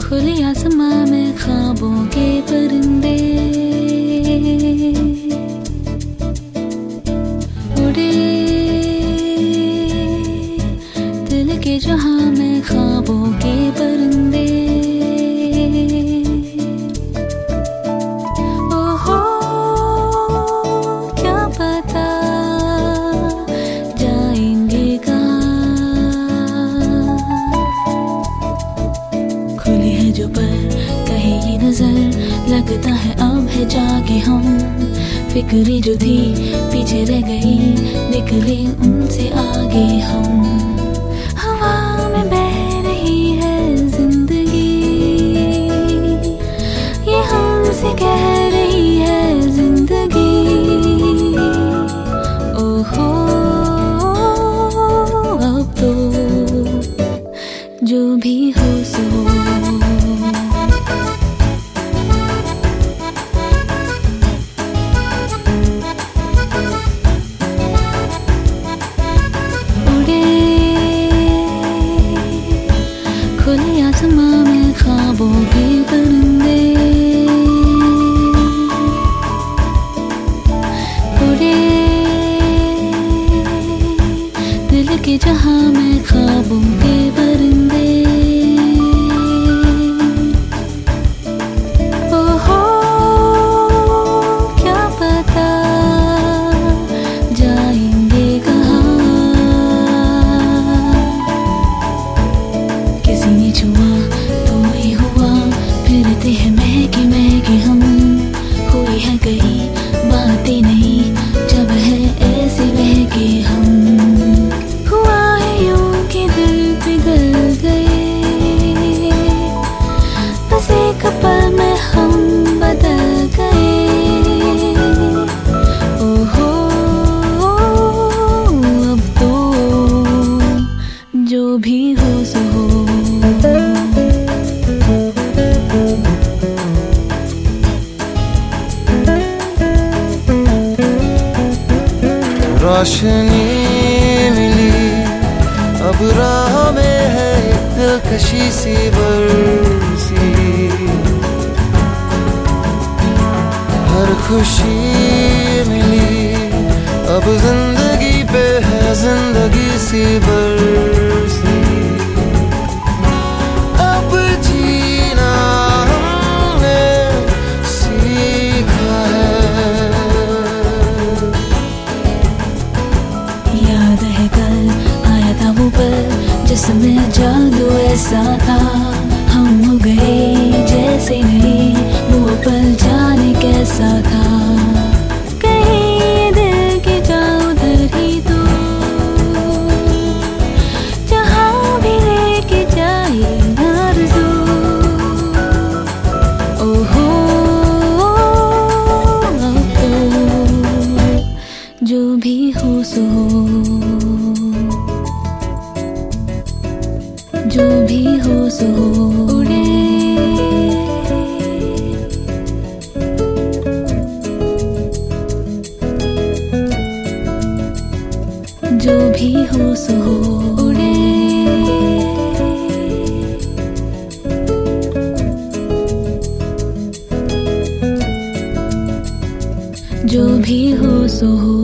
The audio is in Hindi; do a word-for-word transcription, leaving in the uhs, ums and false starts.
खुले आसमां में ख्वाबों के परिंदे उड़े, दिल के जहां में ख्वाबों के परिंदे। ओहो क्या पता जाएंगे कहाँ, खुली है जो पर कहे ये नजर, लगता है अब है जागे हम। फिक्री जो थी पीछे रह गई, निकले उनसे आगे हम। हवा में बह रही है जिंदगी, ये हमसे कह रही है जिंदगी। ओहो अब तो जो भी हो सो, खुले आसमां में ख्वाबों के परिंदे उड़े, दिल के जहां में ख्वाबों के परिंदे। ओहो क्या पता जाएंगे कहाँ, किसी ने छुआ तो ही हुआ, फिरते हैं महके महके हम। हुई है कई बातें नहीं जब है ऐसे बहके हम। हुआ है यूं कि दिल पिघल गए, बस एक पल में हम बदल गए। ओहो अब तो जो भी हो सो हो, रोशनी मिली अब राह में है एक दिलकशी सी बरसी। हर खुशी मिली अब जिंदगी पे है जिंदगी सी बरसी। अब जीना हमने सीखा है, याद है कल आया था वो पल जिसमें जादू ऐसा था। हम हो गए जैसे नहीं, वो पल जाने कैसा था। कहीं दिल के जाओ उधर ही तो, जहाँ भी लेके जाए आरज़ू। ओहो अब तो जो भी हो सो, जो भी हो सो उड़े, जो भी हो सो उड़े, जो भी हो सो।